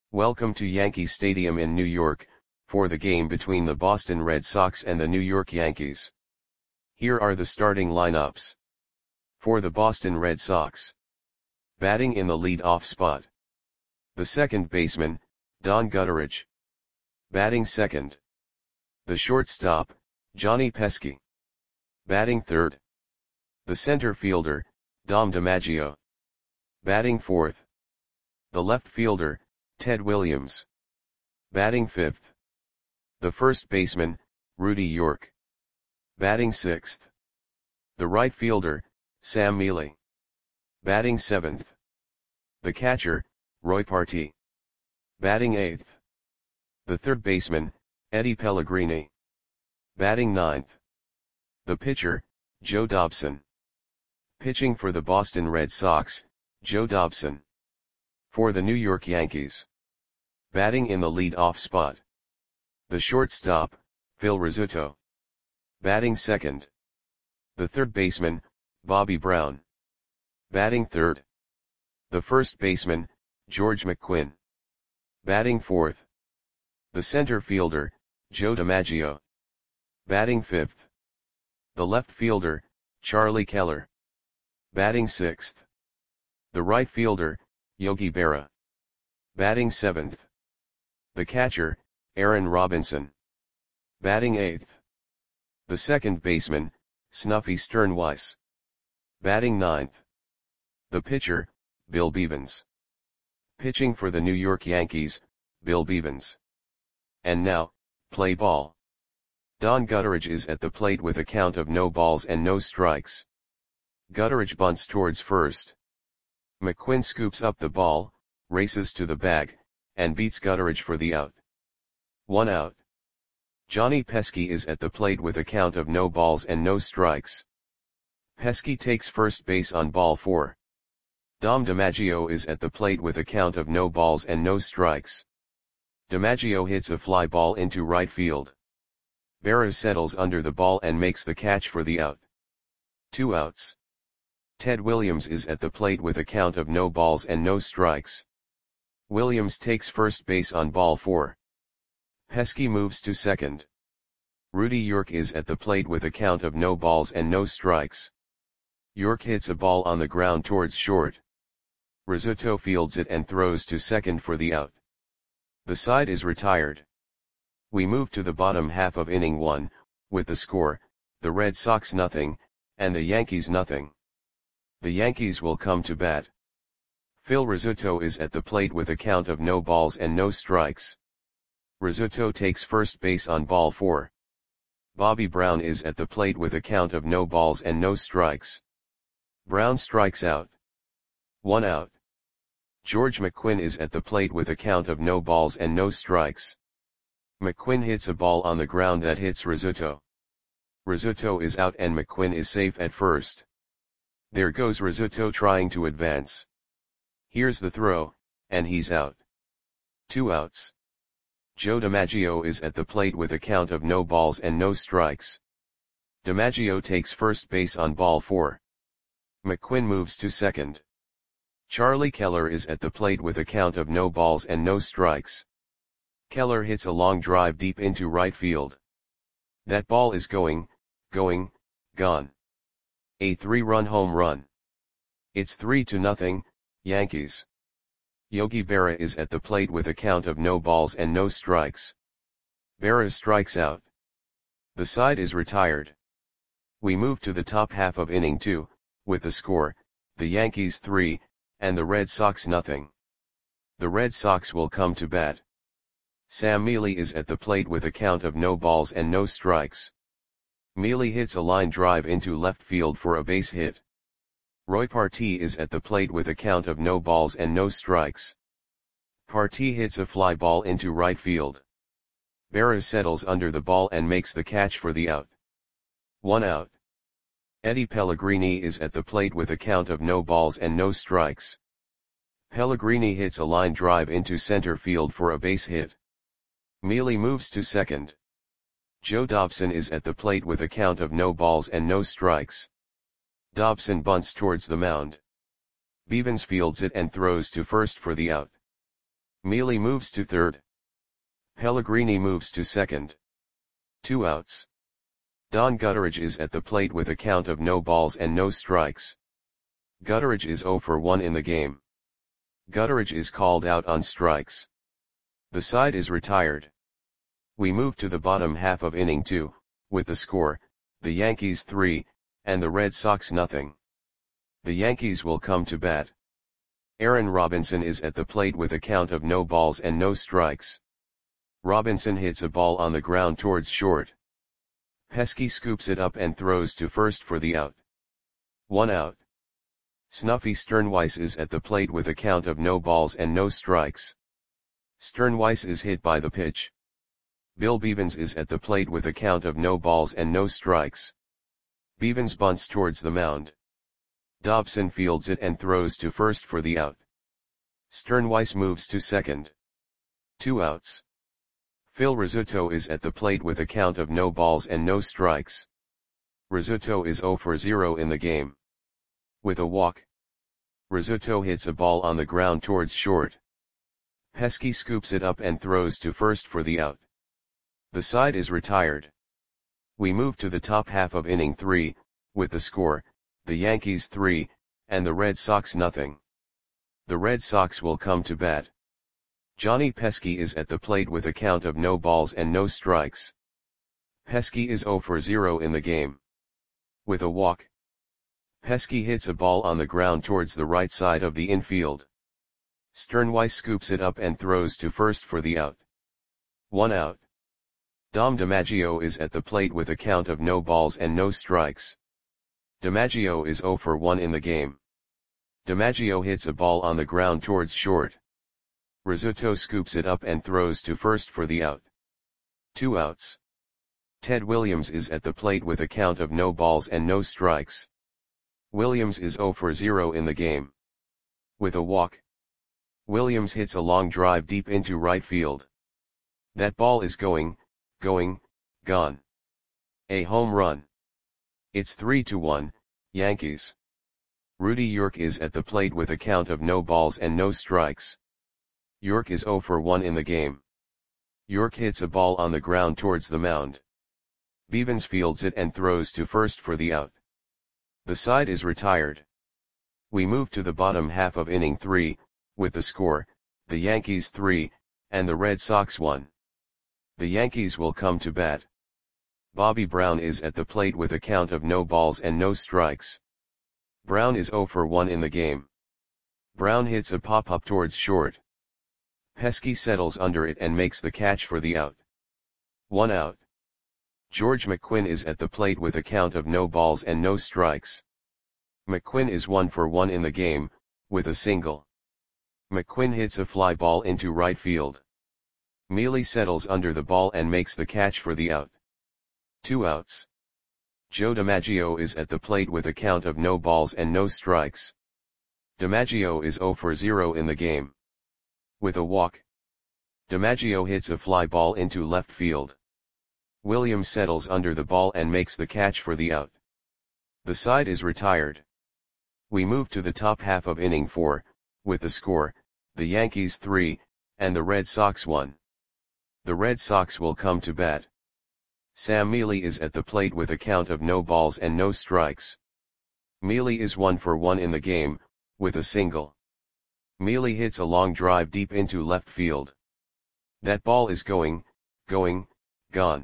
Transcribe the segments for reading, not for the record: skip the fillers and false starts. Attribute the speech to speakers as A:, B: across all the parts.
A: Welcome to Yankee Stadium in New York, for the game between the Boston Red Sox and the New York Yankees. Here are the starting lineups. For the Boston Red Sox. Batting in the lead-off spot. The second baseman, Don Gutteridge. Batting second. The shortstop, Johnny Pesky. Batting third. The center fielder, Dom DiMaggio. Batting fourth. The left fielder, Ted Williams. Batting fifth. The first baseman, Rudy York. Batting sixth. The right fielder, Sam Mele. Batting seventh. The catcher, Roy Partee. Batting eighth. The third baseman, Eddie Pellegrini. Batting ninth. The pitcher, Joe Dobson. Pitching for the Boston Red Sox, Joe Dobson. For the New York Yankees. Batting in the lead-off spot. The shortstop, Phil Rizzuto. Batting second. The third baseman, Bobby Brown. Batting third. The first baseman, George McQuinn. Batting fourth. The center fielder, Joe DiMaggio. Batting fifth. The left fielder, Charlie Keller. Batting sixth. The right fielder, Yogi Berra. Batting seventh. The catcher, Aaron Robinson. Batting eighth. The second baseman, Snuffy Sternweiss. Batting ninth. The pitcher, Bill Beavens. Pitching for the New York Yankees, Bill Beavens. And now, play ball. Don Gutteridge is at the plate with a count of no balls and no strikes. Gutteridge bunts towards first. McQuinn scoops up the ball, races to the bag, and beats Gutteridge for the out. 1 out. Johnny Pesky is at the plate with a count of no balls and no strikes. Pesky takes first base on ball 4. Dom DiMaggio is at the plate with a count of no balls and no strikes. DiMaggio hits a fly ball into right field. Berra settles under the ball and makes the catch for the out. 2 outs. Ted Williams is at the plate with a count of no balls and no strikes. Williams takes first base on ball 4. Pesky moves to second. Rudy York is at the plate with a count of no balls and no strikes. York hits a ball on the ground towards short. Rizzuto fields it and throws to second for the out. The side is retired. We move to the bottom half of inning 1, with the score, the Red Sox 0, and the Yankees 0. The Yankees will come to bat. Phil Rizzuto is at the plate with a count of no balls and no strikes. Rizzuto takes first base on ball 4. Bobby Brown is at the plate with a count of no balls and no strikes. Brown strikes out. 1 out. George McQuinn is at the plate with a count of no balls and no strikes. McQuinn hits a ball on the ground that hits Rizzuto. Rizzuto is out and McQuinn is safe at first. There goes Rizzuto trying to advance. Here's the throw, and he's out. 2 outs. Joe DiMaggio is at the plate with a count of no balls and no strikes. DiMaggio takes first base on ball 4. McQuinn moves to second. Charlie Keller is at the plate with a count of no balls and no strikes. Keller hits a long drive deep into right field. That ball is gone. A 3-run home run. It's 3-0, Yankees. Yogi Berra is at the plate with a count of no balls and no strikes. Berra strikes out. The side is retired. We move to the top half of inning 2, with the score, the Yankees 3, and the Red Sox 0. The Red Sox will come to bat. Sam Mele is at the plate with a count of no balls and no strikes. Mele hits a line drive into left field for a base hit. Roy Partee is at the plate with a count of no balls and no strikes. Partee hits a fly ball into right field. Berra settles under the ball and makes the catch for the out. 1 out. Eddie Pellegrini is at the plate with a count of no balls and no strikes. Pellegrini hits a line drive into center field for a base hit. Mele moves to second. Joe Dobson is at the plate with a count of no balls and no strikes. Dobson bunts towards the mound. Beavens fields it and throws to first for the out. Mealy moves to third. Pellegrini moves to second. 2 outs. Don Gutteridge is at the plate with a count of no balls and no strikes. Gutteridge is 0 for 1 in the game. Gutteridge is called out on strikes. The side is retired. We move to the bottom half of inning 2, with the score, the Yankees 3, and the Red Sox nothing. The Yankees will come to bat. Aaron Robinson is at the plate with a count of no balls and no strikes. Robinson hits a ball on the ground towards short. Pesky scoops it up and throws to first for the out. 1 out. Snuffy Sternweiss is at the plate with a count of no balls and no strikes. Sternweiss is hit by the pitch. Bill Bevens is at the plate with a count of no balls and no strikes. Bevens bunts towards the mound. Dobson fields it and throws to first for the out. Sternweiss moves to second. 2 outs. Phil Rizzuto is at the plate with a count of no balls and no strikes. Rizzuto is 0 for 0 in the game. With a walk. Rizzuto hits a ball on the ground towards short. Pesky scoops it up and throws to first for the out. The side is retired. We move to the top half of inning 3, with the score, the Yankees 3, and the Red Sox nothing. The Red Sox will come to bat. Johnny Pesky is at the plate with a count of no balls and no strikes. Pesky is 0 for 0 in the game. With a walk. Pesky hits a ball on the ground towards the right side of the infield. Sternweiss scoops it up and throws to first for the out. 1 out. Dom DiMaggio is at the plate with a count of no balls and no strikes. DiMaggio is 0 for 1 in the game. DiMaggio hits a ball on the ground towards short. Rizzuto scoops it up and throws to first for the out. 2 outs. Ted Williams is at the plate with a count of no balls and no strikes. Williams is 0 for 0 in the game. With a walk. Williams hits a long drive deep into right field. That ball is going, gone. A home run. It's 3-1, Yankees. Rudy York is at the plate with a count of no balls and no strikes. York is 0 for 1 in the game. York hits a ball on the ground towards the mound. Bevens fields it and throws to first for the out. The side is retired. We move to the bottom half of inning 3, with the score, the Yankees 3, and the Red Sox 1. The Yankees will come to bat. Bobby Brown is at the plate with a count of no balls and no strikes. Brown is 0 for 1 in the game. Brown hits a pop-up towards short. Pesky settles under it and makes the catch for the out. 1 out. George McQuinn is at the plate with a count of no balls and no strikes. McQuinn is 1 for 1 in the game, with a single. McQuinn hits a fly ball into right field. Mealy settles under the ball and makes the catch for the out. 2 outs. Joe DiMaggio is at the plate with a count of no balls and no strikes. DiMaggio is 0 for 0 in the game. With a walk. DiMaggio hits a fly ball into left field. Williams settles under the ball and makes the catch for the out. The side is retired. We move to the top half of inning 4, with the score, the Yankees 3, and the Red Sox 1. The Red Sox will come to bat. Sam Mealy is at the plate with a count of no balls and no strikes. Mealy is 1 for 1 in the game, with a single. Mealy hits a long drive deep into left field. That ball is going, gone.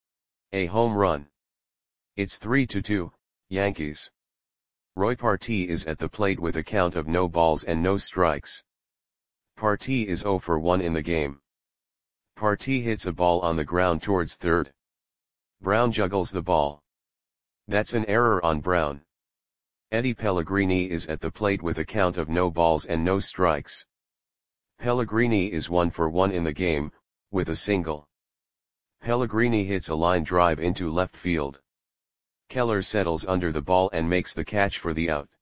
A: A home run. It's 3-2, Yankees. Roy Partee is at the plate with a count of no balls and no strikes. Partee is 0 for 1 in the game. Partee hits a ball on the ground towards third. Brown juggles the ball. That's an error on Brown. Eddie Pellegrini is at the plate with a count of no balls and no strikes. Pellegrini is 1 for 1 in the game, with a single. Pellegrini hits a line drive into left field. Keller settles under the ball and makes the catch for the out.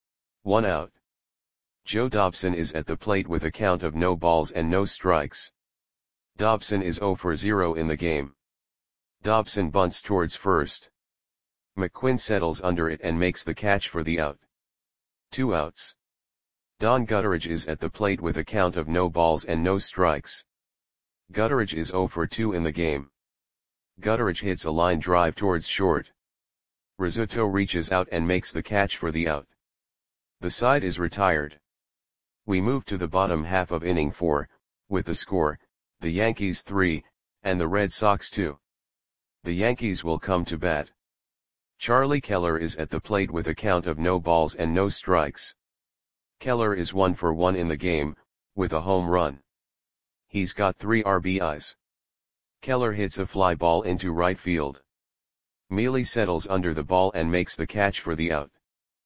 A: 1 out. Joe Dobson is at the plate with a count of no balls and no strikes. Dobson is 0 for 0 in the game. Dobson bunts towards first. McQuinn settles under it and makes the catch for the out. 2 outs. Don Gutteridge is at the plate with a count of no balls and no strikes. Gutteridge is 0 for 2 in the game. Gutteridge hits a line drive towards short. Rizzuto reaches out and makes the catch for the out. The side is retired. We move to the bottom half of inning 4, with the score, the Yankees 3, and the Red Sox 2. The Yankees will come to bat. Charlie Keller is at the plate with a count of no balls and no strikes. Keller is 1 for 1 in the game, with a home run. He's got 3 RBIs. Keller hits a fly ball into right field. Mealy settles under the ball and makes the catch for the out.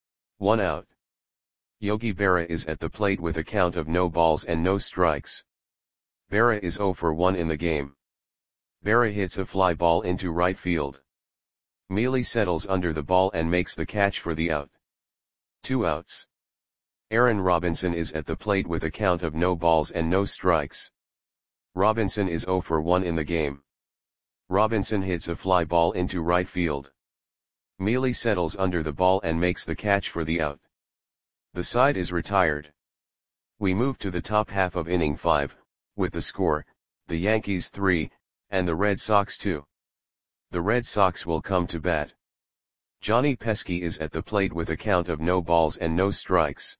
A: 1 out. Yogi Berra is at the plate with a count of no balls and no strikes. Berra is 0 for 1 in the game. Berra hits a fly ball into right field. Mealy settles under the ball and makes the catch for the out. 2 outs. Aaron Robinson is at the plate with a count of no balls and no strikes. Robinson is 0 for 1 in the game. Robinson hits a fly ball into right field. Mealy settles under the ball and makes the catch for the out. The side is retired. We move to the top half of inning 5, with the score, the Yankees 3, and the Red Sox 2. The Red Sox will come to bat. Johnny Pesky is at the plate with a count of no balls and no strikes.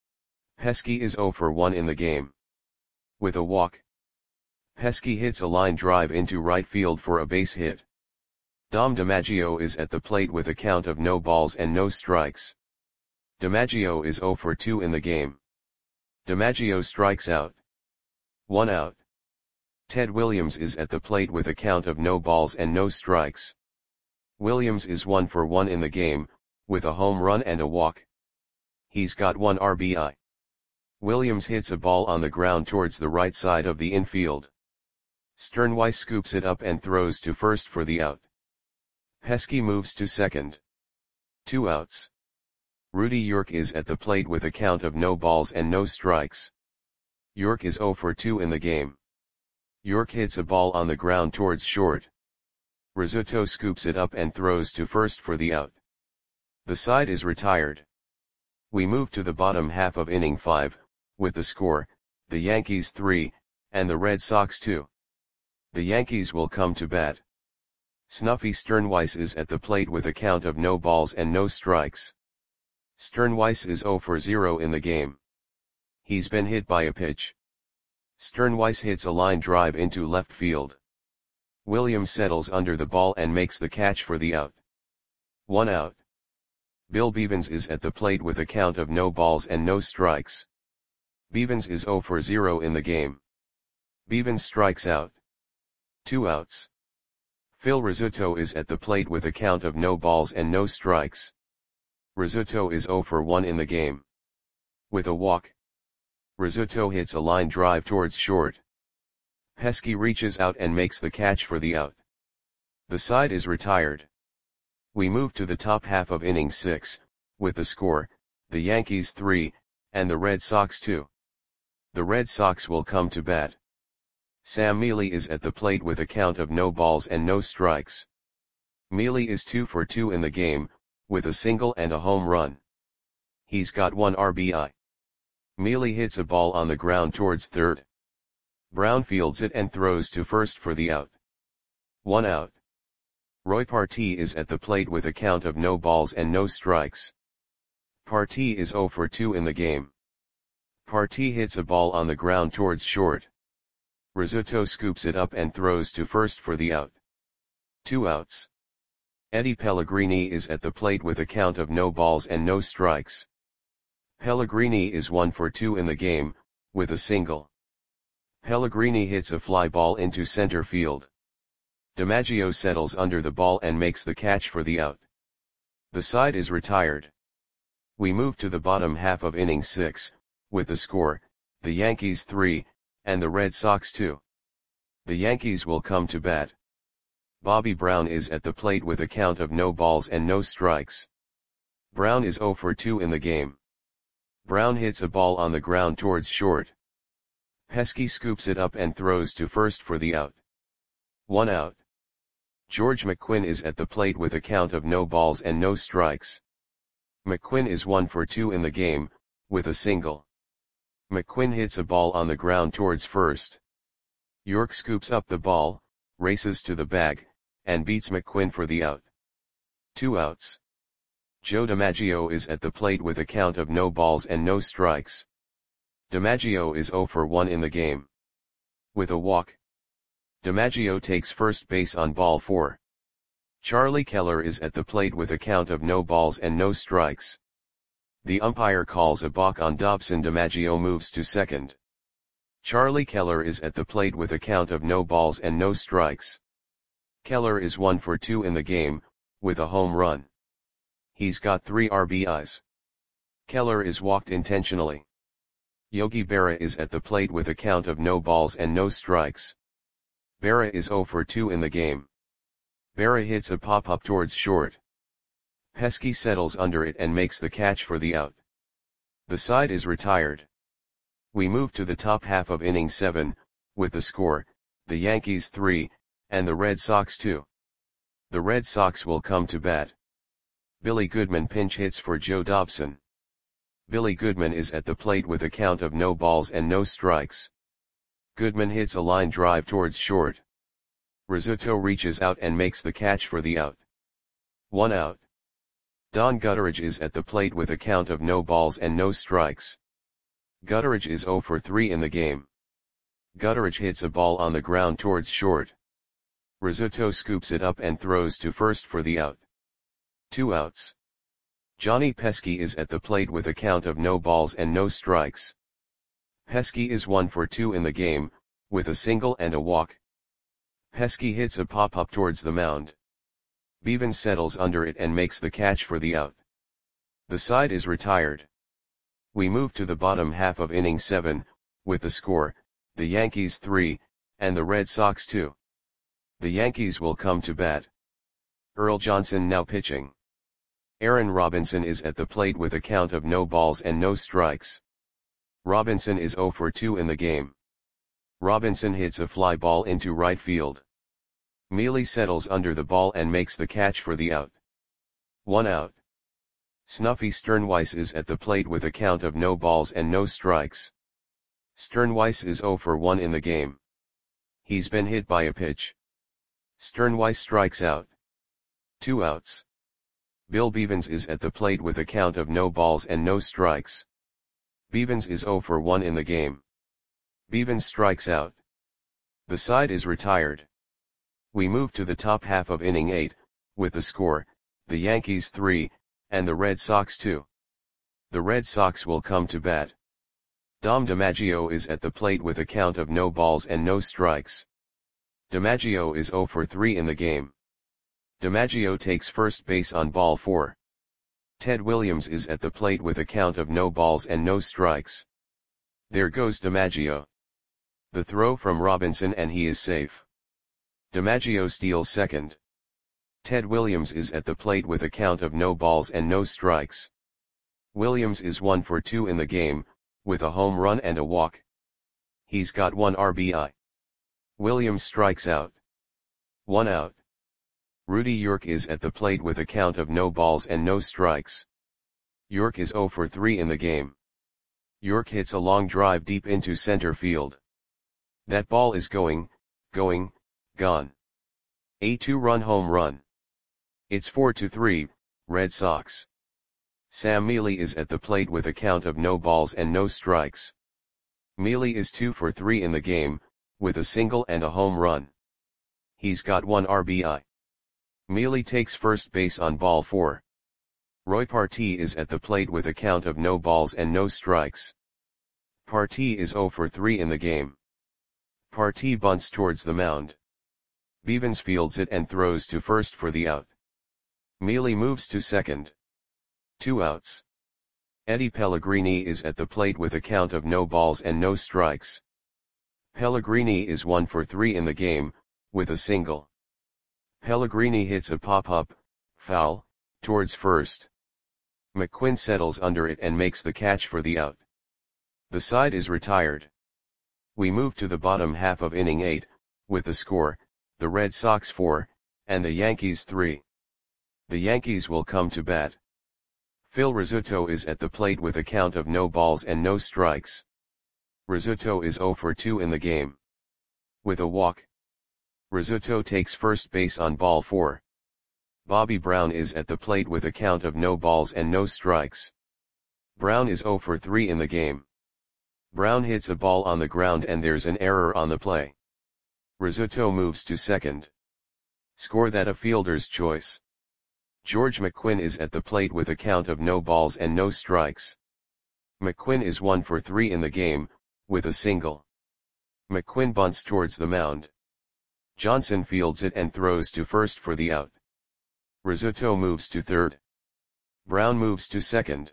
A: Pesky is 0 for 1 in the game. With a walk. Pesky hits a line drive into right field for a base hit. Dom DiMaggio is at the plate with a count of no balls and no strikes. DiMaggio is 0 for 2 in the game. DiMaggio strikes out. 1 out. Ted Williams is at the plate with a count of no balls and no strikes. Williams is 1 for 1 in the game, with a home run and a walk. He's got 1 RBI. Williams hits a ball on the ground towards the right side of the infield. Sternweiss scoops it up and throws to first for the out. Pesky moves to second. 2 outs. Rudy York is at the plate with a count of no balls and no strikes. York is 0 for 2 in the game. York hits a ball on the ground towards short. Rizzuto scoops it up and throws to first for the out. The side is retired. We move to the bottom half of inning 5, with the score, the Yankees 3, and the Red Sox 2. The Yankees will come to bat. Snuffy Sternweiss is at the plate with a count of no balls and no strikes. Sternweiss is 0 for 0 in the game. He's been hit by a pitch. Sternweiss hits a line drive into left field. Williams settles under the ball and makes the catch for the out. 1 out. Bill Bevens is at the plate with a count of no balls and no strikes. Bevens is 0 for 0 in the game. Bevens strikes out. 2 outs. Phil Rizzuto is at the plate with a count of no balls and no strikes. Rizzuto is 0 for 1 in the game. With a walk. Rizzuto hits a line drive towards short. Pesky reaches out and makes the catch for the out. The side is retired. We move to the top half of inning 6, with the score, the Yankees 3, and the Red Sox 2. The Red Sox will come to bat. Sam Mealy is at the plate with a count of no balls and no strikes. Mealy is 2 for 2 in the game, with a single and a home run. He's got 1 RBI. Mealy hits a ball on the ground towards third. Brown fields it and throws to first for the out. 1 out. Roy Partee is at the plate with a count of no balls and no strikes. Partee is 0 for 2 in the game. Partee hits a ball on the ground towards short. Rizzuto scoops it up and throws to first for the out. 2 outs. Eddie Pellegrini is at the plate with a count of no balls and no strikes. Pellegrini is 1 for 2 in the game, with a single. Pellegrini hits a fly ball into center field. DiMaggio settles under the ball and makes the catch for the out. The side is retired. We move to the bottom half of inning 6, with the score, the Yankees 3, and the Red Sox 2. The Yankees will come to bat. Bobby Brown is at the plate with a count of no balls and no strikes. Brown is 0 for 2 in the game. Brown hits a ball on the ground towards short. Pesky scoops it up and throws to first for the out. 1 out. George McQuinn is at the plate with a count of no balls and no strikes. McQuinn is 1 for 2 in the game, with a single. McQuinn hits a ball on the ground towards first. York scoops up the ball, races to the bag, and beats McQuinn for the out. 2 outs. Joe DiMaggio is at the plate with a count of no balls and no strikes. DiMaggio is 0 for 1 in the game. With a walk, DiMaggio takes first base on ball 4. Charlie Keller is at the plate with a count of no balls and no strikes. The umpire calls a balk on Dobson. DiMaggio moves to second. Charlie Keller is at the plate with a count of no balls and no strikes. Keller is 1 for 2 in the game, with a home run. He's got 3 RBIs. Keller is walked intentionally. Yogi Berra is at the plate with a count of no balls and no strikes. Berra is 0 for 2 in the game. Berra hits a pop-up towards short. Pesky settles under it and makes the catch for the out. The side is retired. We move to the top half of inning 7, with the score, the Yankees 3, and the Red Sox 2. The Red Sox will come to bat. Billy Goodman pinch hits for Joe Dobson. Billy Goodman is at the plate with a count of no balls and no strikes. Goodman hits a line drive towards short. Rizzuto reaches out and makes the catch for the out. 1 out. Don Gutteridge is at the plate with a count of no balls and no strikes. Gutteridge is 0 for 3 in the game. Gutteridge hits a ball on the ground towards short. Rizzuto scoops it up and throws to first for the out. 2 outs. Johnny Pesky is at the plate with a count of no balls and no strikes. Pesky is 1 for 2 in the game, with a single and a walk. Pesky hits a pop-up towards the mound. Bevins settles under it and makes the catch for the out. The side is retired. We move to the bottom half of inning 7, with the score, the Yankees 3, and the Red Sox 2. The Yankees will come to bat. Earl Johnson now pitching. Aaron Robinson is at the plate with a count of no balls and no strikes. Robinson is 0 for 2 in the game. Robinson hits a fly ball into right field. Mealy settles under the ball and makes the catch for the out. 1 out. Snuffy Sternweiss is at the plate with a count of no balls and no strikes. Sternweiss is 0 for 1 in the game. He's been hit by a pitch. Sternweiss strikes out. 2 outs. Bill Bevins is at the plate with a count of no balls and no strikes. Bevins is 0 for 1 in the game. Bevins strikes out. The side is retired. We move to the top half of inning 8, with the score, the Yankees 3, and the Red Sox 2. The Red Sox will come to bat. Dom DiMaggio is at the plate with a count of no balls and no strikes. DiMaggio is 0 for 3 in the game. DiMaggio takes first base on ball 4. Ted Williams is at the plate with a count of no balls and no strikes. There goes DiMaggio. The throw from Robinson and he is safe. DiMaggio steals second. Ted Williams is at the plate with a count of no balls and no strikes. Williams is 1 for 2 in the game, with a home run and a walk. He's got 1 RBI. Williams strikes out. 1 out. Rudy York is at the plate with a count of no balls and no strikes. York is 0 for 3 in the game. York hits a long drive deep into center field. That ball is going, gone. A 2-run home run. It's 4-3, Red Sox. Sam Mealy is at the plate with a count of no balls and no strikes. Mealy is 2 for 3 in the game, with a single and a home run. He's got 1 RBI. Mealy takes first base on ball 4. Roy Partee is at the plate with a count of no balls and no strikes. Partee is 0 for 3 in the game. Partee bunts towards the mound. Bevins fields it and throws to first for the out. Mealy moves to second. 2 outs. Eddie Pellegrini is at the plate with a count of no balls and no strikes. Pellegrini is 1 for 3 in the game, with a single. Pellegrini hits a pop-up, foul, towards first. McQuinn settles under it and makes the catch for the out. The side is retired. We move to the bottom half of inning 8, with the score, the Red Sox 4, and the Yankees 3. The Yankees will come to bat. Phil Rizzuto is at the plate with a count of no balls and no strikes. Rizzuto is 0 for 2 in the game. With a walk, Rizzuto takes first base on ball 4. Bobby Brown is at the plate with a count of no balls and no strikes. Brown is 0 for 3 in the game. Brown hits a ball on the ground and there's an error on the play. Rizzuto moves to second. Score that a fielder's choice. George McQuinn is at the plate with a count of no balls and no strikes. McQuinn is 1 for 3 in the game, with a single. McQuinn bunts towards the mound. Johnson fields it and throws to first for the out. Rizzuto moves to third. Brown moves to second.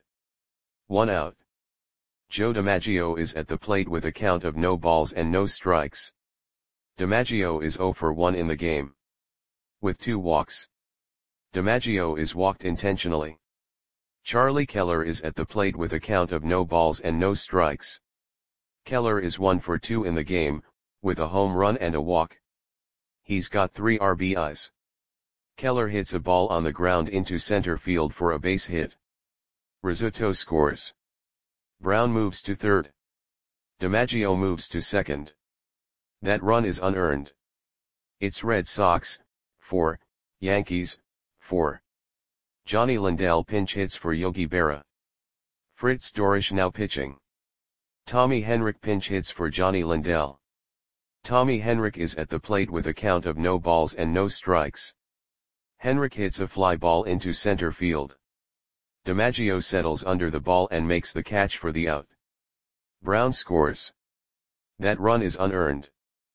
A: 1 out. Joe DiMaggio is at the plate with a count of no balls and no strikes. DiMaggio is 0 for 1 in the game. With 2 walks. DiMaggio is walked intentionally. Charlie Keller is at the plate with a count of no balls and no strikes. Keller is 1 for 2 in the game, with a home run and a walk. He's got 3 RBIs. Keller hits a ball on the ground into center field for a base hit. Rizzuto scores. Brown moves to third. DiMaggio moves to second. That run is unearned. It's Red Sox, 4, Yankees, 4. Johnny Lindell pinch hits for Yogi Berra. Fritz Dorisch now pitching. Tommy Henrich pinch hits for Johnny Lindell. Tommy Henrich is at the plate with a count of no balls and no strikes. Henrich hits a fly ball into center field. DiMaggio settles under the ball and makes the catch for the out. Brown scores. That run is unearned.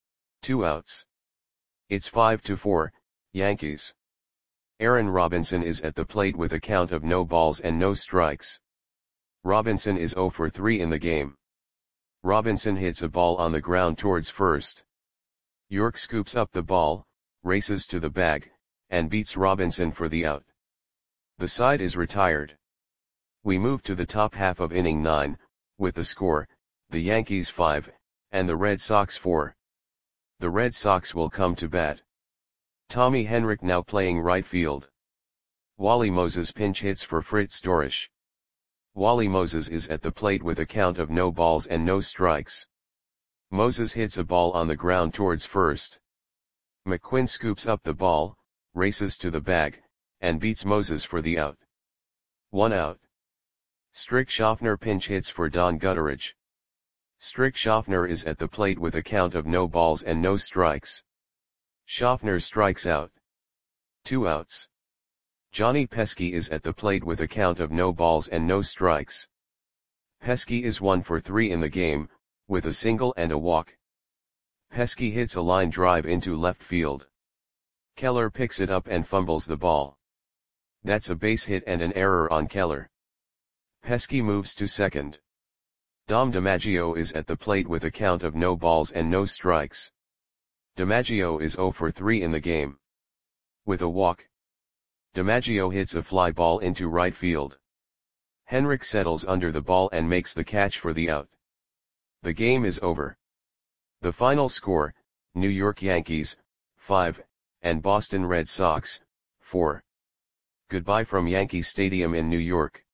A: 2 outs. It's 5-4, Yankees. Aaron Robinson is at the plate with a count of no balls and no strikes. Robinson is 0 for 3 in the game. Robinson hits a ball on the ground towards first. York scoops up the ball, races to the bag, and beats Robinson for the out. The side is retired. We move to the top half of inning 9, with the score, the Yankees 5, and the Red Sox 4. The Red Sox will come to bat. Tommy Henrich now playing right field. Wally Moses pinch hits for Fritz Dorisch. Wally Moses is at the plate with a count of no balls and no strikes. Moses hits a ball on the ground towards first. McQuinn scoops up the ball, races to the bag, and beats Moses for the out. 1 out. Strick Schaffner pinch hits for Don Gutteridge. Strick Schaffner is at the plate with a count of no balls and no strikes. Schaffner strikes out. 2 outs. Johnny Pesky is at the plate with a count of no balls and no strikes. Pesky is 1 for 3 in the game, with a single and a walk. Pesky hits a line drive into left field. Keller picks it up and fumbles the ball. That's a base hit and an error on Keller. Pesky moves to second. Dom DiMaggio is at the plate with a count of no balls and no strikes. DiMaggio is 0 for 3 in the game. With a walk. DiMaggio hits a fly ball into right field. Henrich settles under the ball and makes the catch for the out. The game is over. The final score, New York Yankees, 5, and Boston Red Sox, 4. Goodbye from Yankee Stadium in New York.